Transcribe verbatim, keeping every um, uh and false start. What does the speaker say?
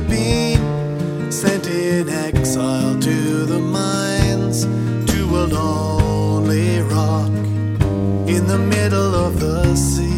have been sent in exile to the mines, to a lonely rock in the middle of the sea.